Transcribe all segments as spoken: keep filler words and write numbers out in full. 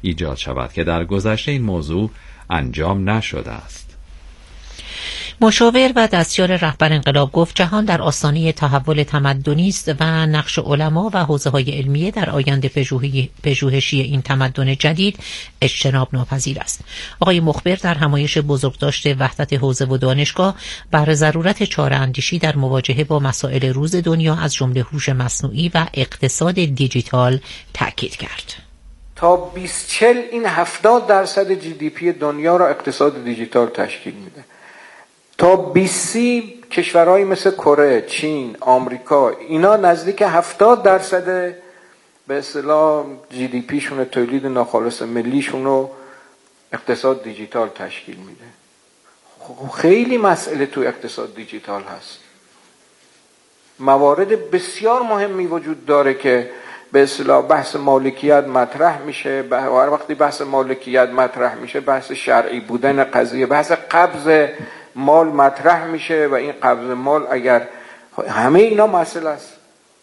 ایجاد شود که در گذشته این موضوع انجام نشده است. مشاور و دستیار رهبر انقلاب گفت جهان در آستانه تحول تمدنی است و نقش علما و حوزه‌های علمیه در آینده پژوهشی این تمدن جدید اجتناب ناپذیر است. آقای مخبر در همایش بزرگداشت وحدت حوزه و دانشگاه بر ضرورت چاره‌اندیشی در مواجهه با مسائل روز دنیا از جمله هوش مصنوعی و اقتصاد دیجیتال تاکید کرد. تا بیست چهل این هفتاد درصد جی دی پی دنیا را اقتصاد دیجیتال تشکیل میده. تا بیسی کشورهای مثل کره، چین، آمریکا اینا نزدیک هفتاد درصد به اصطلاح جی دی پی شون، تولید ناخالص ملیشون رو اقتصاد دیجیتال تشکیل میده. خیلی مسئله تو اقتصاد دیجیتال هست. موارد بسیار مهمی وجود داره که به اصطلاح بحث مالکیت مطرح میشه. هر وقتی بحث مالکیت مطرح میشه بحث شرعی بودن قضیه، بحث قبض مال مطرح میشه و این قبض مال اگر همه اینا مسئله است.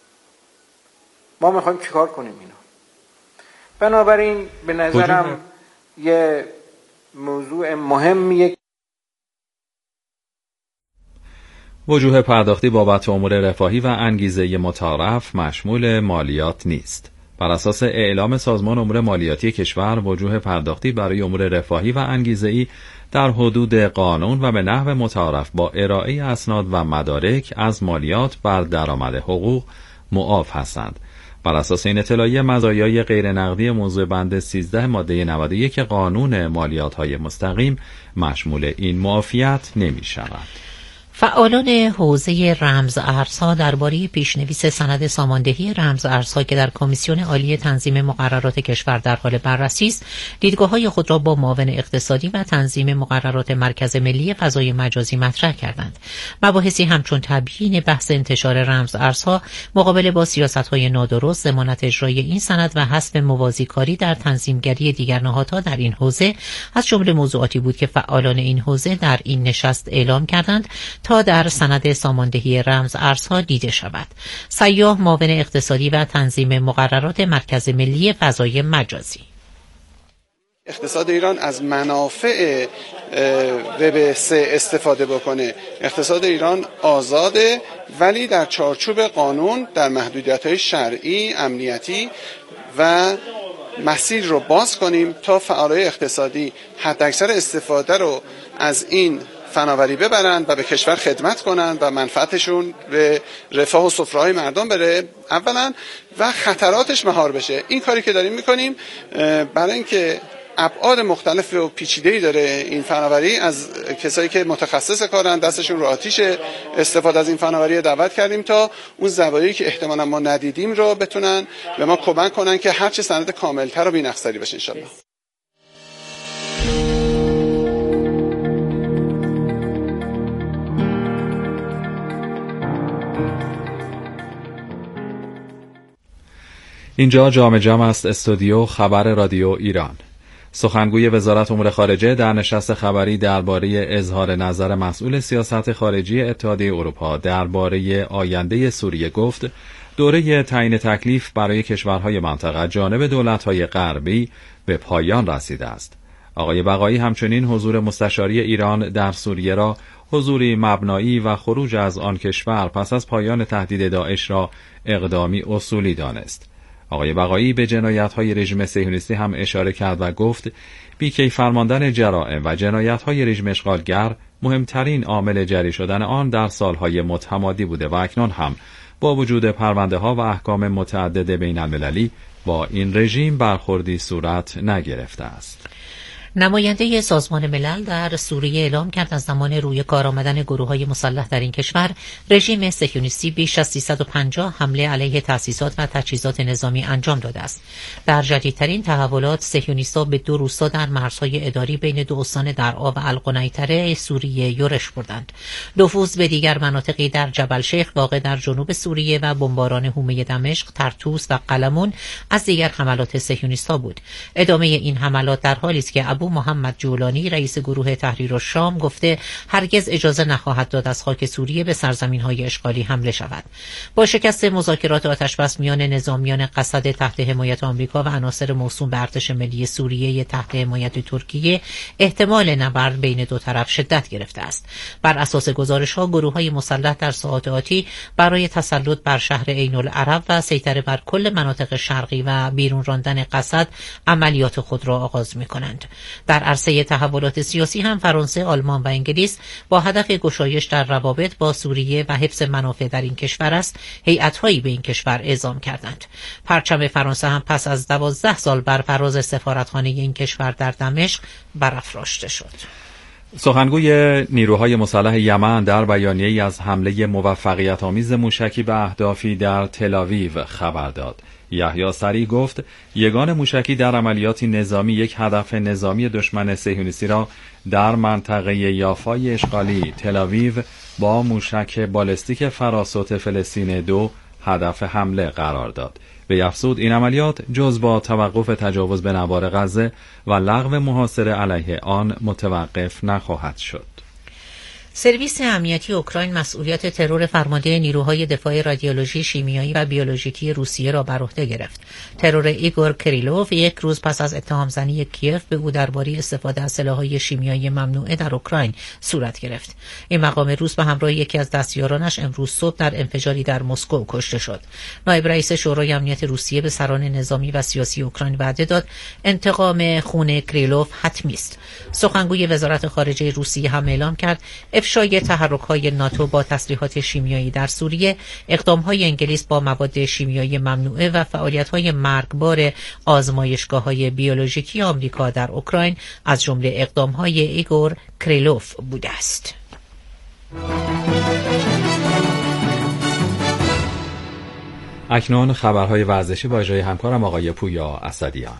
ما میخوایم چیکار کنیم اینا؟ بنابراین به نظرم یه موضوع مهمیه. وجوه پرداختی بابت امور رفاهی و انگیزه متعارف مشمول مالیات نیست. بر اساس اعلام سازمان امور مالیاتی کشور، وجوه پرداختی برای امور رفاهی و انگیزه‌ای در حدود قانون و به نحو متعارف با ارائه اسناد و مدارک از مالیات بر درآمد حقوق معاف هستند. بر اساس این اطلاعیه مزایای غیر نقدی موضوع بند سیزده ماده نود و یک قانون مالیات‌های مستقیم مشمول این معافیت نمی‌شود. فعالان حوزه رمز ارزها درباره پیشنویس سند ساماندهی رمز ارزها که در کمیسیون عالی تنظیم مقررات کشور در حال بررسی است، دیدگاه‌های خود را با معاون اقتصادی و تنظیم مقررات مرکز ملی فضای مجازی مطرح کردند. مباحثی همچون تبیین بحث انتشار رمز ارزها مقابله با سیاست‌های نادرست، ضمانت اجرای این سند و حذف موازی کاری در تنظیمگری دیگر نهادها در این حوزه از جمله موضوعاتی بود که فعالان این حوزه در این نشست اعلام کردند تا در سند ساماندهی رمز ارزها دیده شود. سیاح، معاون اقتصادی و تنظیم مقررات مرکز ملی فضای مجازی: اقتصاد ایران از منافع وب سه استفاده بکنه. اقتصاد ایران آزاده ولی در چارچوب قانون، در محدودیت‌های شرعی، امنیتی و مسیر رو باز کنیم تا فعالای اقتصادی حداکثر استفاده رو از این فناوری ببرند و به کشور خدمت کنند و منفعتشون به رفاه و سفره‌های مردم بره اولا و خطراتش مهار بشه. این کاری که داریم میکنیم برای اینکه ابعاد مختلف و پیچیده‌ای داره این فناوری، از کسایی که متخصص کارن دستشون رو آتیش استفاده از این فناوری دعوت کردیم تا اون زوایایی که احتمالاً ما ندیدیم رو بتونن به ما کمک کنن که هرچه سند کاملتر و بی‌نقص‌تری بشه ان شاءالله. اینجا جام جم است، استودیو خبر رادیو ایران. سخنگوی وزارت امور خارجه در نشست خبری درباره اظهار نظر مسئول سیاست خارجی اتحادیه اروپا درباره آینده سوریه گفت دوره تعیین تکلیف برای کشورهای منطقه جانب دولت‌های غربی به پایان رسیده است. آقای بقایی همچنین حضور مستشاری ایران در سوریه را حضوری مبنایی و خروج از آن کشور پس از پایان تهدید داعش را اقدامی اصولی دانست. آقای بقایی به جنایت‌های رژیم صهیونیستی هم اشاره کرد و گفت بیکی فرماندن جرائم و جنایت‌های رژیم اشغالگر مهمترین عامل جری شدن آن در سالهای متمادی بوده و اکنون هم با وجود پرونده‌ها و احکام متعدد بین‌المللی با این رژیم برخوردی صورت نگرفته است. نماینده سازمان ملل در سوریه اعلام کرد از زمان روی کار آمدن گروه‌های مسلح در این کشور، رژیم صهیونیستی بیش از سیصد و پنجاه حمله علیه تأسیسات و تجهیزات نظامی انجام داده است. در جدیدترین تحولات، صهیونیست‌ها به دو روستا در مرزهای اداری بین دو استان درعا و القنیطره سوریه یورش بردند. نفوذ به دیگر مناطقی در جبل شیخ واقع در جنوب سوریه و بمباران حومه دمشق، طرطوس و قلمون از دیگر حملات صهیونیست‌ها بود. ادامه این حملات در حالی است که ابو محمد جولانی رئیس گروه تحریر الشام گفته هرگز اجازه نخواهد داد از خاک سوریه به سرزمین‌های اشغالی حمله شود. با شکست مذاکرات آتشبس میان نظامیان قسد تحت حمایت آمریکا و عناصر موسوم به ارتش ملی سوریه تحت حمایت ترکیه، احتمال نبرد بین دو طرف شدت گرفته است. بر اساس گزارش‌ها گروه‌های مسلح در ساعات آتی برای تسلط بر شهر عین العرب و سیطره بر کل مناطق شرقی و بیرون راندن قسد عملیات خود را آغاز می‌کنند. در عرصه تحولات سیاسی هم فرانسه، آلمان و انگلیس با هدف گشایش در روابط با سوریه و حفظ منافع در این کشور است هیئت‌هایی به این کشور اعزام کردند. پرچم فرانسه هم پس از دوازده سال بر فراز سفارتخانه این کشور در دمشق برافراشته شد. سخنگوی نیروهای مسلح یمن در بیانیه‌ای از حمله موفقیت‌آمیز موشکی به اهدافی در تل‌آویو خبر داد. یحیی سریع گفت یگان موشکی در عملیاتی نظامی یک هدف نظامی دشمن صهیونیستی را در منطقه یافای اشغالی تل‌آویو با موشک بالستیک فراسوت فلسطین دو هدف حمله قرار داد. به افزود این عملیات جز با توقف تجاوز به نوار غزه و لغو محاصره علیه آن متوقف نخواهد شد. سرویس امنیتی اوکراین مسئولیت ترور فرمانده نیروهای دفاع رادیولوژی شیمیایی و بیولوژیکی روسیه را بر عهده گرفت. ترور ایگور کریلوف یک روز پس از اتهام زنی کیف به او درباره استفاده از سلاح‌های شیمیایی ممنوعه در اوکراین صورت گرفت. این مقام روس به همراه یکی از دستیارانش امروز صبح در انفجاری در مسکو کشته شد. نایب رئیس شورای امنیت روسیه به سران نظامی و سیاسی اوکراین وعده داد انتقام خون کریلوف حتمی است. سخنگوی وزارت خارجه روسیه هم اعلام کرد افشای تحرک‌های ناتو با تسلیحات شیمیایی در سوریه، اقدام‌های انگلیس با مواد شیمیایی ممنوعه و فعالیت‌های مرگبار آزمایشگاه‌های بیولوژیکی آمریکا در اوکراین از جمله اقدام‌های ایگور کریلوف بوده است. اکنون خبرهای ورزشی با اجرای همکارم آقای پویا اسدیان.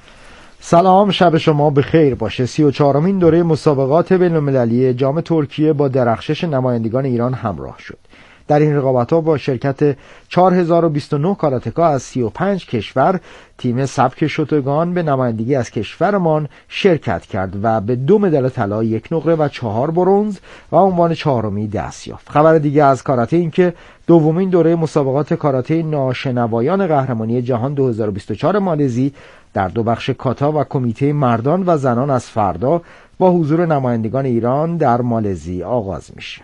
سلام، شب شما بخیر باشه. سی و چهارمین دوره مسابقات بین‌المللی جام ترکیه با درخشش نمایندگان ایران همراه شد. در این رقابت‌ها با شرکت چهار هزار و بیست و نه کاراتکا از سی و پنج کشور، تیم سبک شوتوگان به نمایندگی از کشورمان شرکت کرد و به دو مدال طلا، یک نقره و چهار برنز و عنوان چهارمی دست یافت. خبر دیگه از کاراته این که دومین دوره مسابقات کاراته ناشنوایان قهرمانی جهان دو هزار و بیست و چهار مالزی در دو بخش کاتا و کمیته مردان و زنان از فردا با حضور نمایندگان ایران در مالزی آغاز میشه.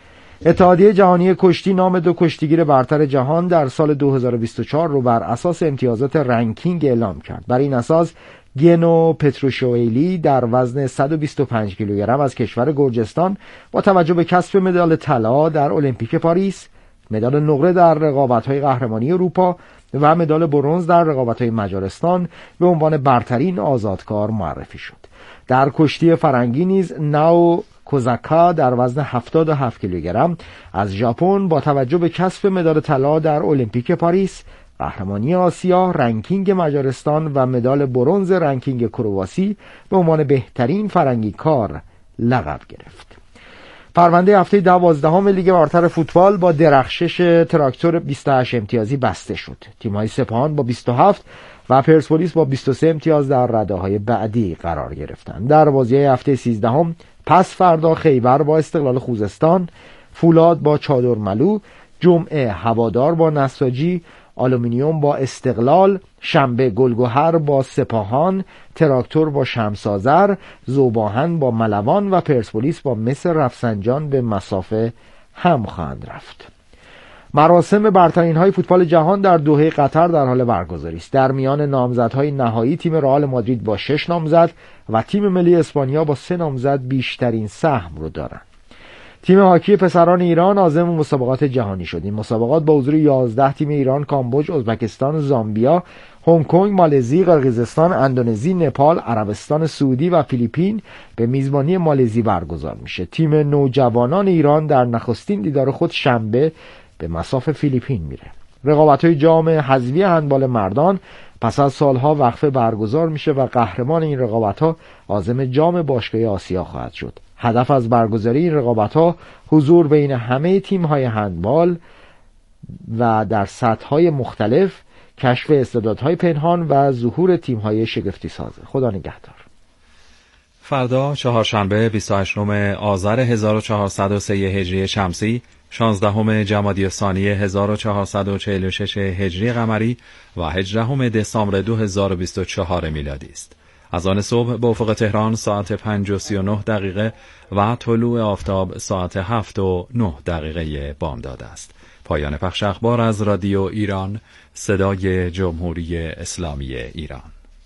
اتحادیه جهانی کشتی نام دو کشتیگیر برتر جهان در سال دو هزار و بیست و چهار رو بر اساس امتیازات رنکینگ اعلام کرد. بر این اساس گینو پتروشویلی در وزن صد و بیست و پنج کیلوگرم از کشور گرجستان با توجه به کسب مدال طلا در المپیک پاریس، مدال نقره در رقابت‌های قهرمانی اروپا و مدال برنز در رقابت‌های مجارستان به عنوان برترین آزادکار معرفی شد. در کشتی فرنگی نیز ناو کوزاکا در وزن هفتاد و هفت کیلوگرم از ژاپن با توجه به کسب مدال طلا در المپیک پاریس، قهرمانی آسیا، رنکینگ مجارستان و مدال برنز رنکینگ کرواسی به عنوان بهترین فرنگی کار لقب گرفت. پرونده هفته دوازدهم لیگ برتر فوتبال با درخشش تراکتور بیست و هشت امتیازی بسته شد. تیم‌های سپاهان با بیست و هفت و پرسپولیس با بیست و سه امتیاز در رده‌های بعدی قرار گرفتند. در بازی‌های هفته سیزدهم پس فردا خیبر با استقلال خوزستان، فولاد با چادرملو، جمعه هوادار با نساجی، آلومینیوم با استقلال، شنبه گلگهر با سپاهان، تراکتور با شمس‌آذر، ذوب‌آهن با ملوان و پرسپولیس با مس رفسنجان به مسافه هم خواهند رفت. مراسم برترین‌های فوتبال جهان در دوحه قطر در حال برگزاری است. در میان نامزدهای نهایی تیم رئال مادرید با شش نامزد و تیم ملی اسپانیا با سه نامزد بیشترین سهم رو دارند. تیم هاکی پسران ایران عازم مسابقات جهانی شد. این مسابقات با حضور یازده تیم ایران، کامبوج، ازبکستان، زامبیا، هنگ کنگ، مالزی، قرقیزستان، اندونزی، نپال، عربستان سعودی و فیلیپین به میزبانی مالزی برگزار میشه. تیم نوجوانان ایران در نخستین دیدار خود شنبه به مصاف فیلیپین میره. رقابت‌های جام حذفی هندبال مردان پس از سالها وقفه برگزار میشه و قهرمان این رقابت‌ها عازم جام باشگاه آسیا خواهد شد. هدف از برگزاری این رقابت‌ها حضور بین همه تیم‌های هندبال و در سطح‌های مختلف، کشف استعدادهای پنهان و ظهور تیم‌های شگفتی سازه. خدا نگهدار. فردا چهارشنبه بیست و هشتم آذر هزار و چهارصد و سه هجری شمسی، شانزدهم جمادی الثانی هزار و چهارصد و چهل و شش هجری قمری و هجدهم دسامبر دو هزار و بیست و چهار میلادی است. از آن صبح به افق تهران ساعت پنج و سی و نه دقیقه و طلوع آفتاب ساعت هفت و نه دقیقه بامداد است. پایان پخش اخبار از رادیو ایران، صدای جمهوری اسلامی ایران.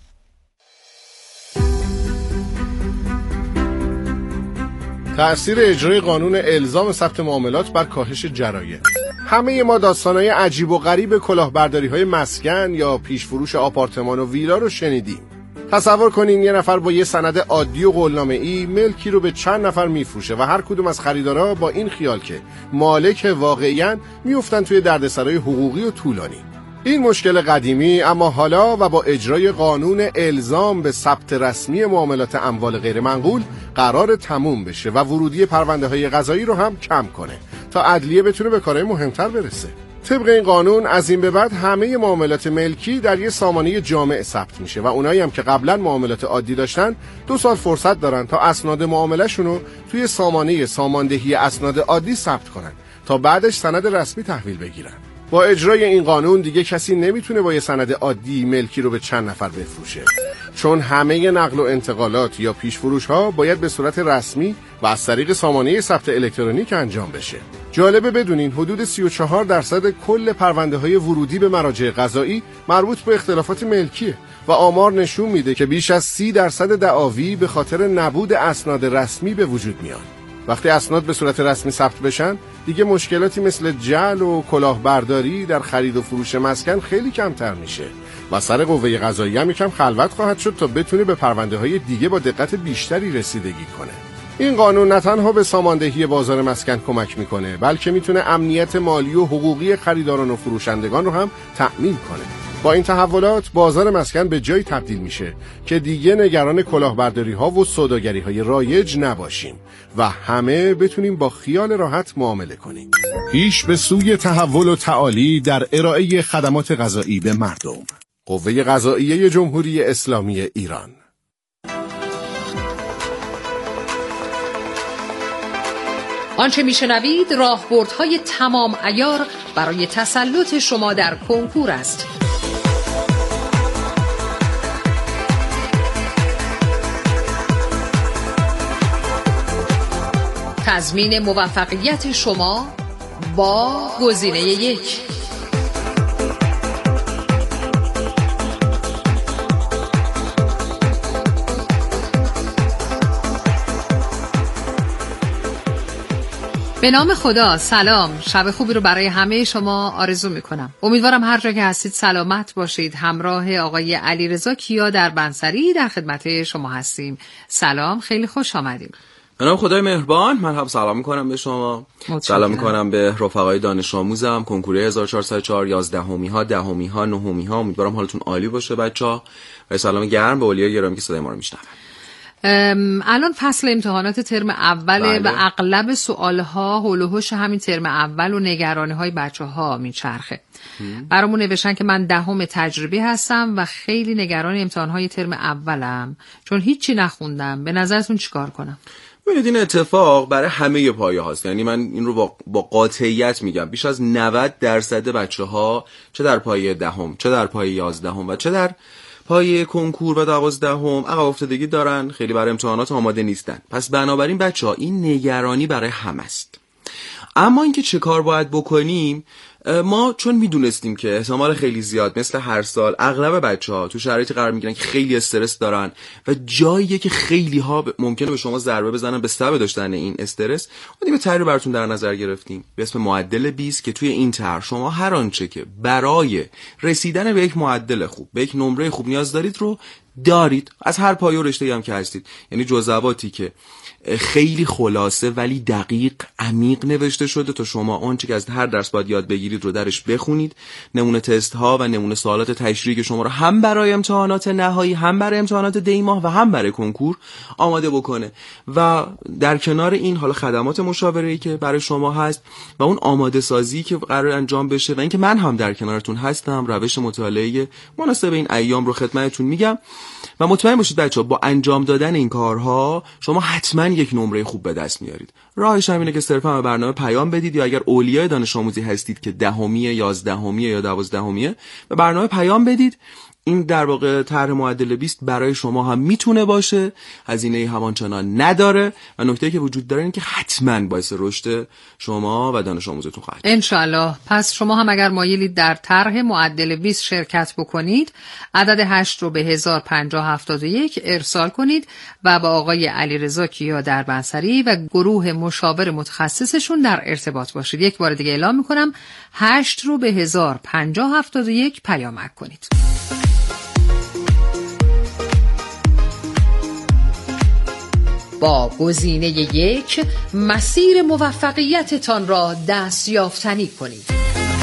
تأثیر اجرای قانون الزام ثبت معاملات بر کاهش جرایم. همه ما داستانهای عجیب و غریب کلاهبرداری‌های مسکن یا پیشفروش آپارتمان و ویلا رو شنیدیم. تصور کنین یه نفر با یه سند عادی و قولنامه‌ای ملکی رو به چند نفر میفروشه و هر کدوم از خریدارا با این خیال که مالک واقعیاً میافتن توی دردسرای حقوقی و طولانی. این مشکل قدیمی اما حالا و با اجرای قانون الزام به ثبت رسمی معاملات اموال غیر منقول قرار تموم بشه و ورودی پرونده‌های قضایی رو هم کم کنه تا عدلیه بتونه به کارهای مهمتر برسه. طبق این قانون از این به بعد همه معاملات ملکی در یه سامانه جامع ثبت میشه و اونایی هم که قبلا معاملات عادی داشتن دو سال فرصت دارن تا اسناد معامله‌شون رو توی سامانه ساماندهی اسناد عادی ثبت کنن تا بعدش سند رسمی تحویل بگیرن. با اجرای این قانون دیگه کسی نمیتونه با یه سند عادی ملکی رو به چند نفر بفروشه، چون همه نقل و انتقالات یا پیشفروش ها باید به صورت رسمی و از طریق سامانه ثبت الکترونیک انجام بشه. جالبه بدونین حدود سی و چهار درصد کل پرونده های ورودی به مراجع قضایی مربوط به اختلافات ملکیه و آمار نشون میده که بیش از سی درصد دعاوی به خاطر نبود اسناد رسمی به وجود میان. وقتی اسناد به صورت رسمی ثبت بشن دیگه مشکلاتی مثل جعل و کلاهبرداری در خرید و فروش مسکن خیلی کمتر میشه و سر قوه قضاییه هم یکم خلوت خواهد شد تا بتونه به پرونده های دیگه با دقت بیشتری رسیدگی کنه. این قانون نه تنها به ساماندهی بازار مسکن کمک میکنه بلکه میتونه امنیت مالی و حقوقی خریداران و فروشندگان رو هم تأمین کنه. با این تحولات بازار مسکن به جایی تبدیل میشه که دیگه نگران کلاهبرداری ها و سوداگری های رایج نباشیم و همه بتونیم با خیال راحت معامله کنیم. پیش به سوی تحول و تعالی در ارائه خدمات قضایی به مردم. قوه قضاییه جمهوری اسلامی ایران. آنچه میشنوید راهبردهای تمام عیار برای تسلط شما در کنکور است. تضمین موفقیت شما با گزینه یک. به نام خدا، سلام، شب خوبی رو برای همه شما آرزو میکنم. امیدوارم هر جا که هستید سلامت باشید. همراه آقای علیرضا کیا در بنصری در خدمت شما هستیم. سلام، خیلی خوش آمدیم. به نام خدای مهربان، من هم سلام میکنم به شما. متشکرم. سلام میکنم به رفقای دانش آموزم کنکور هزار و چهارصد و چهار، یازدهمی ها، دهمی ها، نهمی ها. امیدوارم حالتون عالی باشه بچه‌ها. و سلام گرم به اولیای گرامی که صدای ما رو میشنون. الان فصل امتحانات ترم اوله و اغلب سوالها حول و حوش همین ترم اول و نگرانی های بچه ها میچرخه. برامون نوشتن که من دهم تجربی هستم و خیلی نگران امتحان های ترم اولم چون هیچی نخوندم. به نظرتون چیکار کنم؟ ببینید این اتفاق برای همه پایه هاست. یعنی من این رو با, با قاطعیت میگم، بیش از نود درصد بچه ها چه در پایه دهم، چه در پایه یازدهم و چه در پای کنکور و دوازدهم عقب افتادگی دارن، خیلی برای امتحانات آماده نیستن. پس بنابراین بچه‌ها این نگرانی برای همه است. اما اینکه چه کار باید بکنیم، ما چون میدونستیم که احتمال خیلی زیاد مثل هر سال اغلب بچه‌ها تو شرایطی قرار میگیرن که خیلی استرس دارن و جاییه که خیلی ها ممکنه به شما ضربه بزنن به سبب داشتن این استرس، ما دیگه طرحی براتون در نظر گرفتیم به اسم معدل بیست که توی این طرح شما هر آنچه که برای رسیدن به یک معدل خوب، به یک نمره خوب نیاز دارید رو دارید، از هر پایه و رشته‌ای هم که هستید. یعنی جزئیاتی که خیلی خلاصه ولی دقیق عمیق نوشته شده تا شما آنچه که از هر درس باید یاد بگیرید رو درش بخونید. نمونه تست ها و نمونه سوالات تشریحی که شما رو هم برای امتحانات نهایی، هم برای امتحانات دی ماه و هم برای کنکور آماده بکنه. و در کنار این حالا خدمات مشاوره‌ای که برای شما هست و اون آماده سازی که قرار انجام بشه و اینکه من هم در کنارتون هستم، روش مطالعه مناسب این ایام رو خدمتتون میگم. و مطمئن باشید بچه‌ها با انجام دادن این کارها شما حتما یک نمره خوب به دست میارید. راهش هم اینه که صرفا به برنامه پیام بدید، یا اگر اولیای دانش آموزی هستید که دهمیه، یازدهمیه یا دوازدهمیه، به برنامه پیام بدید. این در واقع طرح معدل بیست برای شما هم میتونه باشه، هزینه همانچنان نداره و نکته‌ای که وجود داره این که حتما باعث رشد شما و دانش آموزتون خواهد. انشالله. پس شما هم اگر مایلید در طرح معدل بیست شرکت بکنید، عدد هشت رو به هزار و پنجاه و هفتاد و یک ارسال کنید و با آقای علیرضا کیا دربنصری و گروه مشاور متخصصشون در ارتباط باشید. یک بار دیگه اعلام میکنم، هشت رو به هزار و پنجاه و هفتاد و یک پیامک کنید. با گزینه یک مسیر موفقیتتان را دستیافتنی کنید.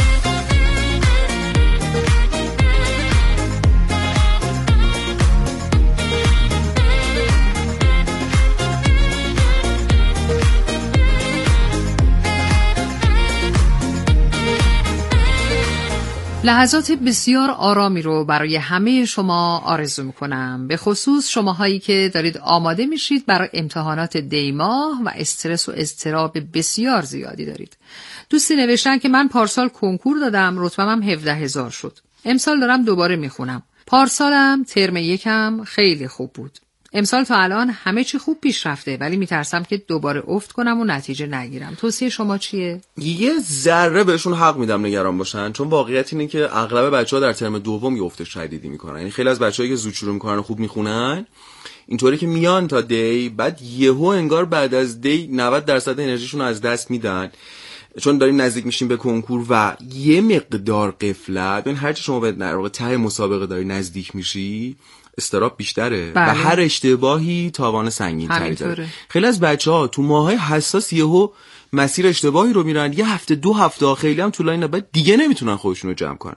لحظات بسیار آرامی رو برای همه شما آرزو میکنم، به خصوص شماهایی که دارید آماده میشید برای امتحانات دی ماه و استرس و اضطراب بسیار زیادی دارید. دوستی نوشتن که من پارسال کنکور دادم، رتبه‌م هفده هزار شد. امسال دارم دوباره میخونم. پارسالم ترم یکم خیلی خوب بود. امسال تا الان همه چی خوب پیش رفته، ولی میترسم که دوباره افت کنم و نتیجه نگیرم. توصیه شما چیه؟ یه ذره بهشون حق میدم نگران باشن، چون واقعیت اینه که اغلب بچه‌ها در ترم دوم یه افت شدیدی میکنن. یعنی خیلی از بچه‌هایی که زود شروع میکنن و خوب میخونن اینطوری که میان تا دی، بعد یهو انگار بعد از دی نود درصد انرژیشون رو از دست میدن، چون داریم نزدیک میشیم به کنکور و یه مقدار غفلت. ببین هرچی شما به در واقع ته مسابقه داری نزدیک میشی، استراب بیشتره. بله. و هر اشتباهی تاوان سنگین تری داره. خیلی از بچه‌ها تو ماهای حساس یهو مسیر اشتباهی رو میرن، یه هفته دو هفته خیلی هم طولانی، بعد دیگه نمیتونن خودشون رو جمع کنن.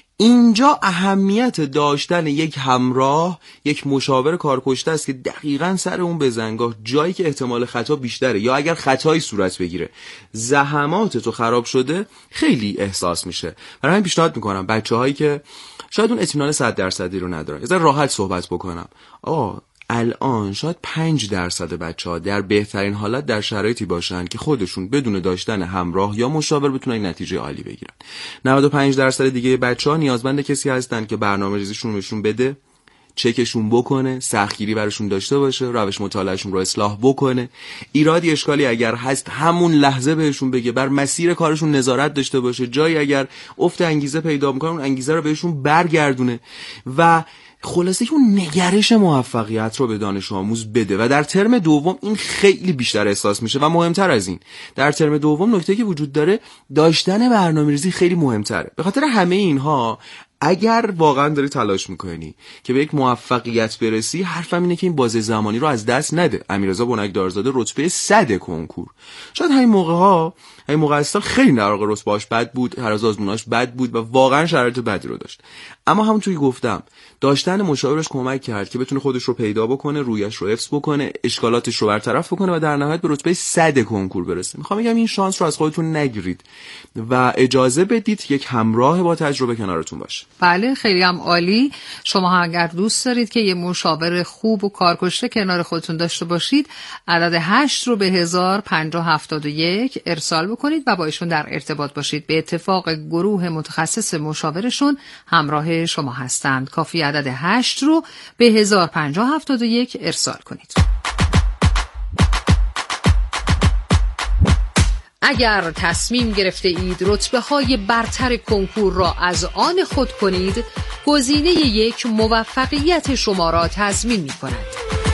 اینجا اهمیت داشتن یک همراه، یک مشاور کارکشته است که دقیقاً سر اون بزنگاه جایی که احتمال خطا بیشتره یا اگر خطایی صورت بگیره زحمات تو خراب شده خیلی احساس میشه. برای همین پیشنهاد میکنم بچه‌هایی که شاید اون اطمینان صد درصدی رو ندارن، یه ذره راحت صحبت بکنم. آقا الان شاید پنج درصد بچه‌ها در بهترین حالت در شرایطی باشن که خودشون بدون داشتن همراه یا مشاور بتونن نتیجه عالی بگیرن. نود و پنج درصد دیگه بچه‌ها نیازمند کسی هستن که برنامه‌ریزیشون رو بهشون بده، چکشون بکنه، سختگیری براشون داشته باشه، روش مطالعهشون رو اصلاح بکنه، ایرادی اشکالی اگر هست همون لحظه بهشون بگه، بر مسیر کارشون نظارت داشته باشه، جایی اگر افت انگیزه پیدا می‌کنن اون انگیزه رو بهشون برگردونه و خلاصه که اون نگرش موفقیت رو به دانش آموز بده. و در ترم دوم این خیلی بیشتر احساس میشه و مهمتر از این، در ترم دوم نکته که وجود داره داشتن برنامه‌ریزی خیلی مهمتره. به خاطر همه اینها اگر واقعا داری تلاش میکنی که به یک موفقیت برسی، حرفم اینه که این بازه زمانی رو از دست نده. امیررضا بنکدارزاده رتبه صد کنکور، شاید همین موقع ها همین موقع سال خیلی در واقع رتبه‌اش بد بود، هر از آزموناش بد بود و واقعا شرایط بدی رو داشت، اما همونطوری گفتم داشتن مشاورش کمک کرد که بتونه خودش رو پیدا بکنه، رویش رو حفظ بکنه، اشکالاتش رو برطرف بکنه و در نهایت به رتبه صد کنکور برسه. میخوام بگم این شانس رو از خودتون نگیرید و اجازه بدید یک همراه با تجربه کنارتون باشه. بله خیلی هم عالی. شما اگر دوست دارید که یه مشاور خوب و کارکشته کنار خودتون داشته باشید، عدد هشت رو به هزار و پنجاه و هفتاد و یک ارسال بکنید و با ایشون در ارتباط باشید. به اتفاق گروه متخصص مشاورشون همراه شما هستند. کافی عدد هشت رو به هزار و پنجاه و هفتاد و یک ارسال کنید. اگر تصمیم گرفته اید رتبه های برتر کنکور را از آن خود کنید، گزینه یک موفقیت شما را تضمین می کند.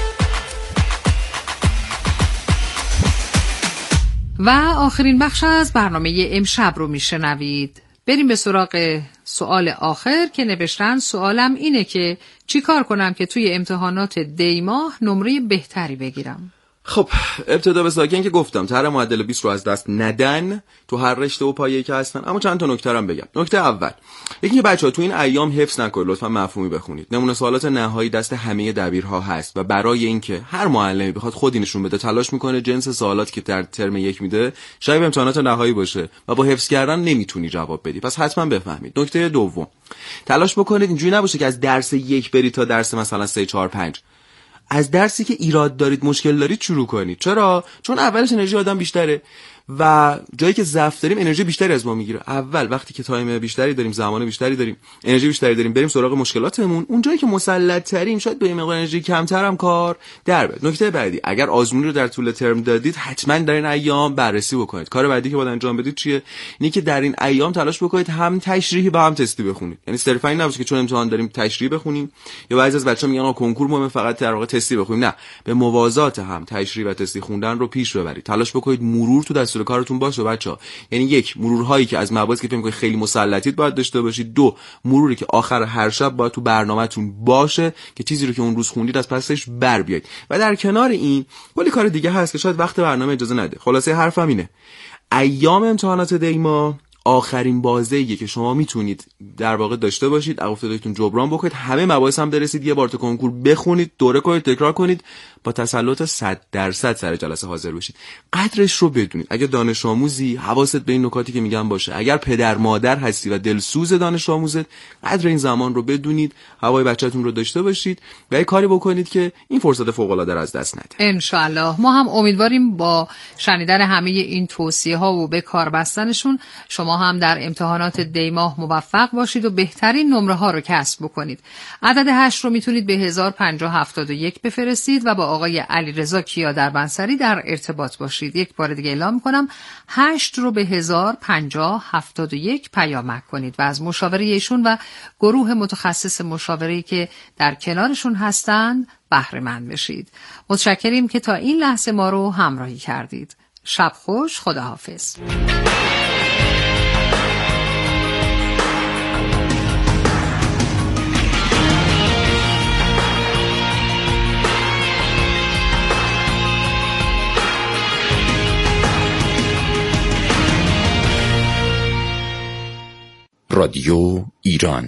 و آخرین بخش از برنامه امشب رو می شنوید. بریم به سراغ سوال آخر که نوشتن. سوالم اینه که چی کار کنم که توی امتحانات دی ماه نمره بهتری بگیرم؟ خب ابتدا به ساکن که گفتم طرح معدل بیست رو از دست ندن تو هر رشته و پایه‌ای که هستن، اما چند تا نکته هم بگم. نکته اول، یکی که بچه‌ها تو این ایام حفظ نکنید، لطفا مفهومی بخونید. نمونه سوالات نهایی دست همه دبیرها هست و برای اینکه هر معلمی بخواد خودی نشون بده تلاش میکنه جنس سوالاتی که در ترم یک میده شاید امتحانات نهایی باشه و با حفظ کردن نمیتونی جواب بدی، پس حتما بفهمید. نکته دوم، تلاش بکنید اینجوری نباشه که از درس یک برید تا درس مثلا سه چهار پنج. از درسی که ایراد دارید، مشکل دارید شروع کنید. چرا؟ چون اولش انرژی آدم بیشتره و جایی که ضعف داریم انرژی بیشتری از ما میگیره. اول وقتی که تایم بیشتری داریم، زمان بیشتری داریم، انرژی بیشتری داریم، بریم سراغ مشکلاتمون. اون جایی که مسلط تریم شاید با این مقدار انرژی کمتر هم کار در بیاد. نکته بعدی، اگر آزمونی رو در طول ترم دادید حتما در این ایام بررسی بکنید. کار بعدی که باید انجام بدید چیه؟ اینی که در این ایام تلاش بکنید هم تشریحی و هم تستی بخونید. یعنی صرفا این نباشه که چون امتحان داریم تشریحی بخونیم، یا بعضی از بچه‌ها میگن آقا کنکور مهمه فقط در واقع تستی بخونیم. نه، به موازات هم تشریح و تستی خوندن رو پیش ببرید. تلاش بکنید مرور تو دستور کارتون باشه بچه‌ها. یعنی یک، مرورهایی که از مباحثی که فکر می‌کنید خیلی مسلطید باید داشته باشید. دو، مروری که آخر هر شب باید تو برنامه‌تون باشه که چیزی رو که اون روز خوندید از پسش بر بیاید. و در کنار این کلی کار دیگه هست که شاید وقت برنامه اجازه نده. خلاصه حرفم اینه، ایام امتحانات دیما آخرین بازیه که شما میتونید در واقع داشته باشید، افتادایتون جبران بکنید، همه مباحث هم برسید، یه بار تو کنکور بخونید، دوره کنید، تکرار کنید، با تسلط صد درصد سر جلسه حاضر بشید. قدرش رو بدونید. اگه دانش آموزی حواست به این نکاتی که میگم باشه. اگر پدر مادر هستی و دلسوز دانش آموزت، قدر این زمان رو بدونید، هوای بچه‌تون رو داشته باشید و یه کاری بکنید که این فرصت فوق العاده رو از دست نده. ان شاء الله. ما هم امیدواریم با شنیدن همه این توصیه ها و به کار بستنشون شما هم در امتحانات دی ماه موفق باشید و بهترین نمره ها رو کسب بکنید. عدد هشت رو میتونید به هزار و پنجاه هفتاد و یک بفرستید و با آقای علیرضا کیا دربنسری در ارتباط باشید. یک بار دیگه اعلام میکنم، هشت رو به هزار و پنجاه هفتاد و یک پیامک کنید و از مشاوره ایشون و گروه متخصص مشاوره‌ای که در کنارشون هستند بهره مند بشید. متشکریم که تا این لحظه ما رو همراهی کردید. شب خوش، خداحافظ. رادیو ایران.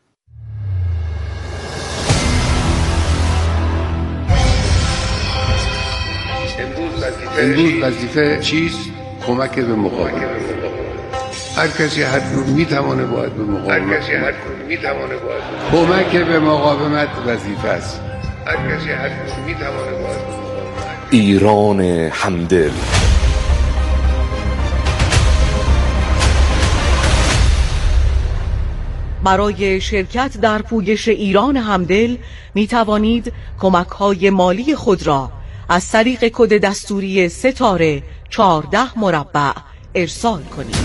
امروز وظیفه چیست؟ کمک به مقاومت. هر کسی هر جور میتونه باید به مقاومت. هر کسی هر جور میتونه باید کمک به مقاومت وظیفه است. هر کسی هر جور میتونه باید به مقاومت. ایران همدل. برای شرکت در پویش ایران همدل می توانید کمک‌های مالی خود را از طریق کد دستوری ستاره چهارده مربع ارسال کنید.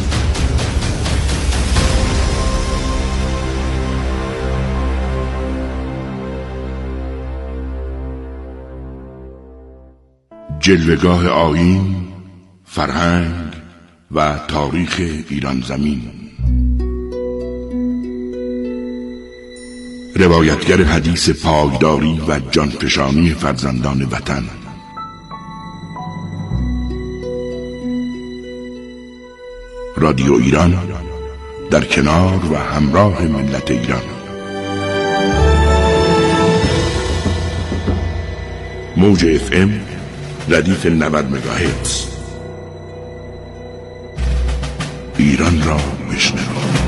جلوه‌گاه آیین، فرهنگ و تاریخ ایران زمین. روایتگر حدیث پایداری و جانفشانی فرزندان وطن. رادیو ایران در کنار و همراه ملت ایران. موج اف ام ردیف نود مگاهرتز. ایران را بشنوید.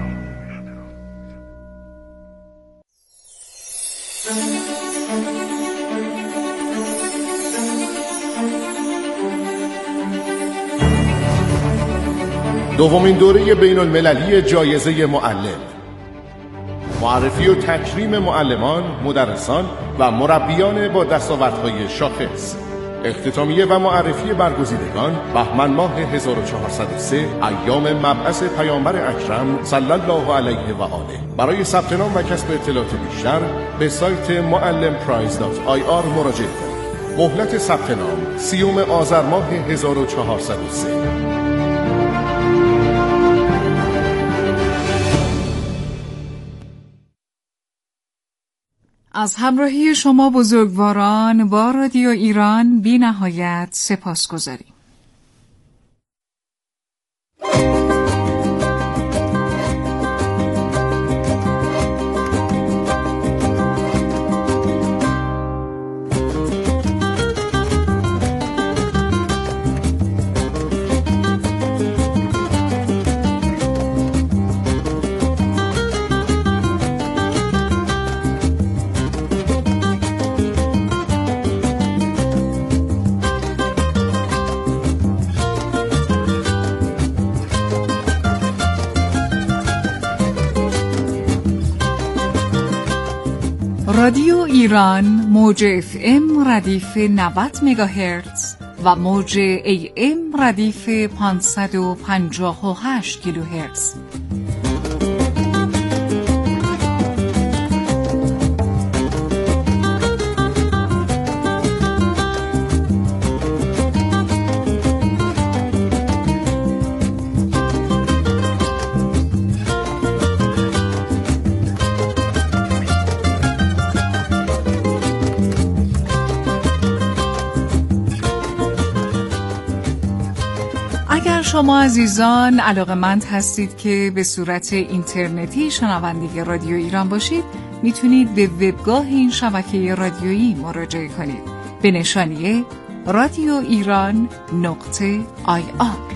دومین دوره بین المللی جایزه معلم. معرفی و تکریم معلمان، مدرسان و مربیان با دستاوردهای شاخص. اختتامیه و معرفی برگزیدگان بهمن ماه هزار و چهارصد و سه، ایام مبعث پیامبر اکرم صلی الله علیه و آله. برای ثبت نام و کسب اطلاعات بیشتر به سایت معلم پرایز دات آی آر مراجعه کنید. مهلت ثبت نام سیوم آذر ماه هزار و چهارصد و سه. از همراهی شما بزرگواران با رادیو ایران بی نهایت سپاسگزاریم. رادیو ایران موج اف ام ردیف نود مگاهرتز و موج ای ام ردیف پانصد و پنجاه و هشت کیلوهرتز. اگر شما عزیزان علاقه‌مند هستید که به صورت اینترنتی شنونده رادیو ایران باشید، میتونید به وبگاه این شبکه رادیویی مراجعه کنید به نشانی رادیو ایران نقطه آی آر.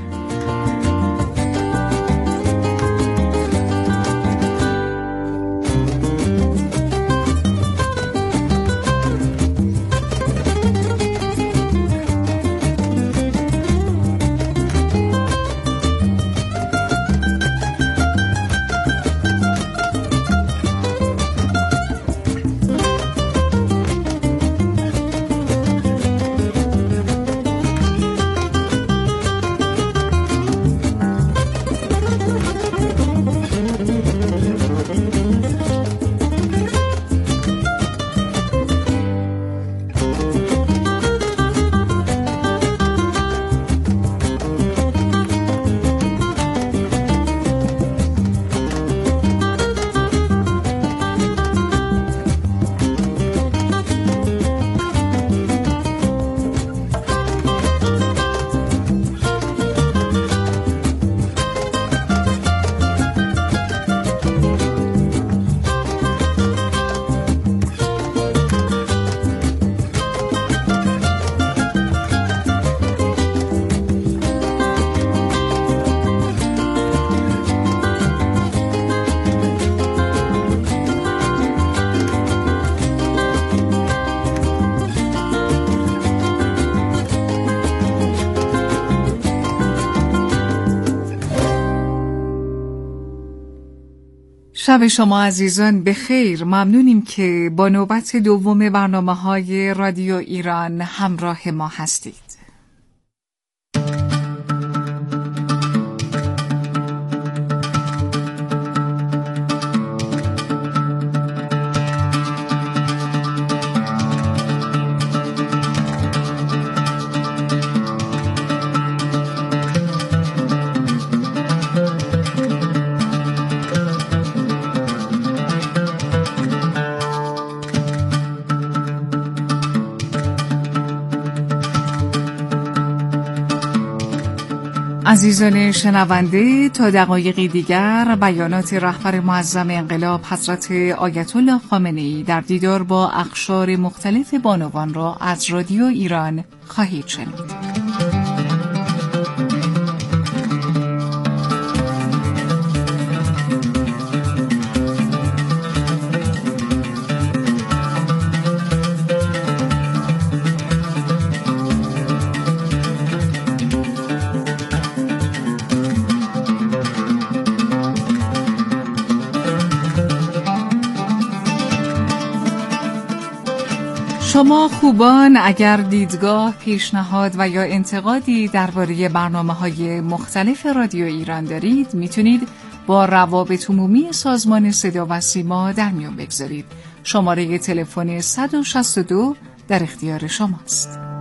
شب شما عزیزان بخیر. ممنونیم که با نوبت دوم برنامه‌های رادیو ایران همراه ما هستید. عزیزان شنونده، تا دقایقی دیگر بیانات رهبر معظم انقلاب حضرت آیت الله خامنه‌ای در دیدار با اقشار مختلف بانوان را از رادیو ایران خواهید شنید. شما خوبان اگر دیدگاه، پیشنهاد و یا انتقادی درباره برنامه‌های مختلف رادیو ایران دارید، میتونید با روابط عمومی سازمان صدا و سیما در میان بگذارید. شماره تلفن صد و شصت و دو در اختیار شماست.